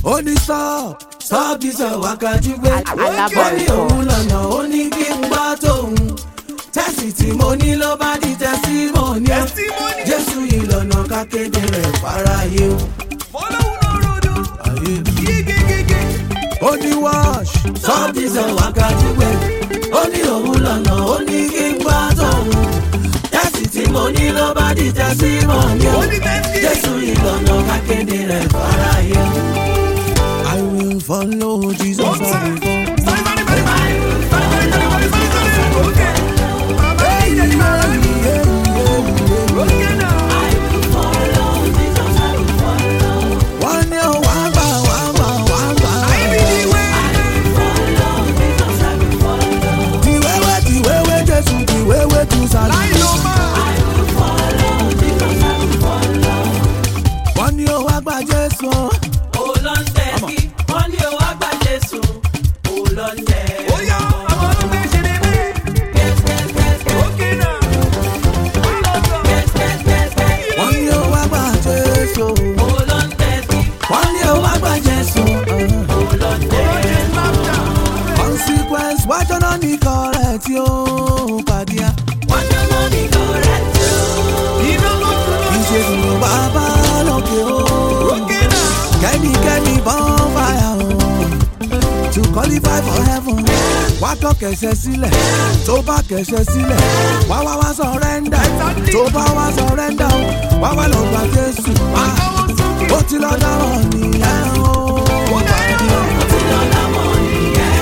ó ní stop Jesus wákàtí gbé. ó ní òun lọ́nà ó ní kí n gbọ́ tóun. tẹ́sì tí mo ní ló bá di testimony. Jésù yìí lọ́nà kákéde rẹ̀ fáráyé o. ó ní wash stop Jesus wákàtí gbé. ó ní òun lọ́nà ó ní kí n gbọ́ tóun. tẹ́sì tí mo ní ló bá di testimony. Jésù yìí lọ́nà kákéde rẹ̀ fáráyé o. I will follow Jesus. I will qualify for heaven. Wá kọ́ kẹ̀ṣẹ̀ sílẹ̀, tó bá kẹ̀ṣẹ̀ sílẹ̀, wá surrender. Tó bá wá surrender, wá lọ gba Jésù. Ó ti lọ dáwọ̀ nìyẹn o. Ó ti lọ dáwọ̀ nìyẹn.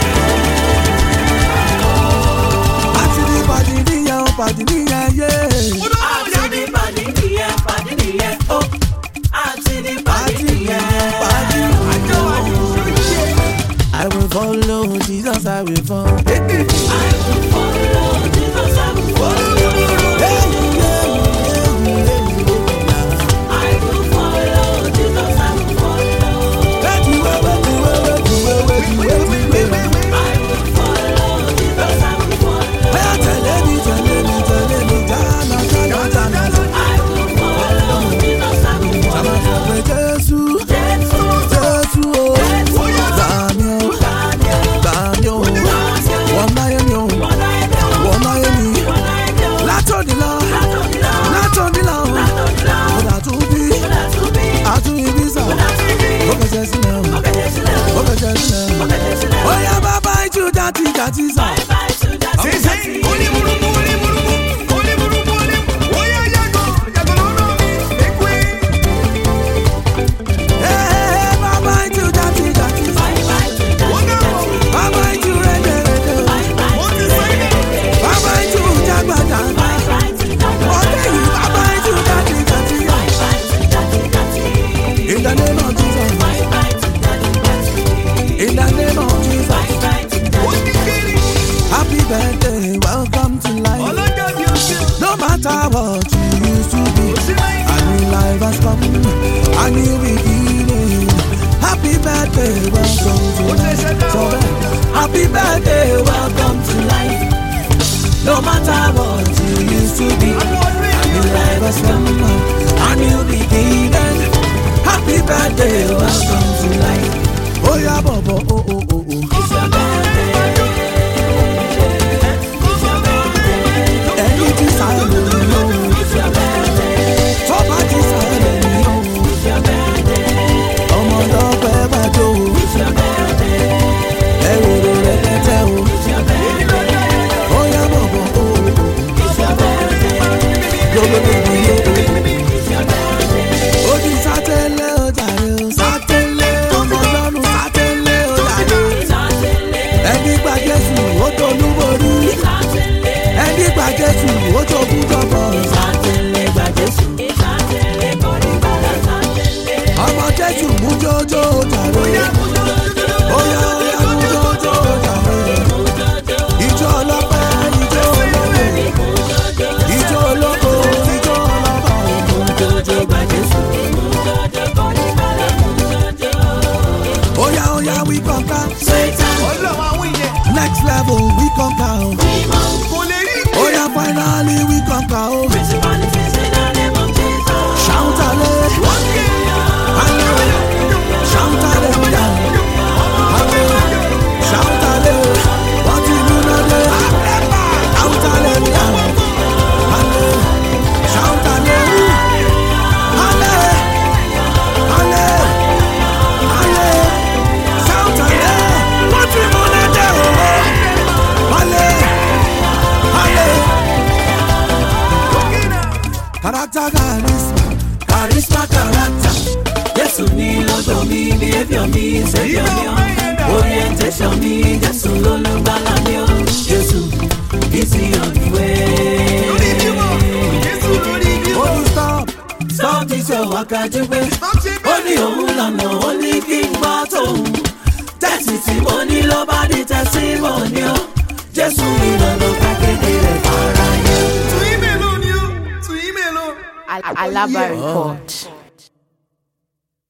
Àti ní pàdé nìyẹn o, pàdé nìyẹn yé. Àti ní pàdé nìyẹn, pàdé nìyẹn o. Àti ní pàdé nìyẹn, pàdé nìyẹn. I will follow Jesus, I will follow. I will follow Jesus, I will follow. I will follow Jesus, I will follow. I will follow Jesus, I will follow. I will follow Jesus, I will follow. Oh yeah, bye bye to that is bye bye to that. Hey, bye bye to that is bye bye to that. Bye bye to red. Bye bye to Jagbata. Bye bye to Jagbata. Okay, bye bye to that is. In the name of Jesus. Bye bye to that. In the name of Jesus. Bye bye to that. Happy birthday, welcome to life. No matter what you used to be, a new life has come, a new beginning. Happy birthday, welcome to life. So, happy birthday, welcome to life. No matter what you used to be, a new life has come, a new beginning. Happy birthday, welcome to life. Oh yeah, Bobo, oh. It's your birthday. It's your birthday. Anything silent, no. It's your birthday. Somebody silent, no. It's your birthday. Oh my God, wherever go. It's your birthday. It's your birthday. Oh yeah, Bobo, oh. It's your birthday. It's your birthday. Oh, this Saturday, oh, Saturday, Saturday, oh, Lord, Saturday, oh, Saturday. Ẹni gba Jésù, ó tó lúborí. Ẹni gba Jésù, ó tó kú tọ̀pọ̀. Saturday gba Jésù. Ọmọ Jésù mú jójó jàre. Óyá mú jójó jàre. Ijó ọlọ́pẹ́, ijó olóko. Ijó olóko, ijó ọlọ́pàá. Mú jójó gba Jésù. Oya, we conquer Satan. Next level, we conquer. Oya, finally, we conquer. Shout hallelujah. Shout hallelujah. Behavior me, savior me, orientation me, Jesu lolùgbàlà mi o. Jesu, easy on the way. Only Stop this your waka jigbe. Only òun lọ́nà, only kí n gbọ́ tòun. Tẹ́sí tí mo ní ló bá di testimony o. Jesu ìlànà kákéde rẹ̀ fara yẹ. Alaba report.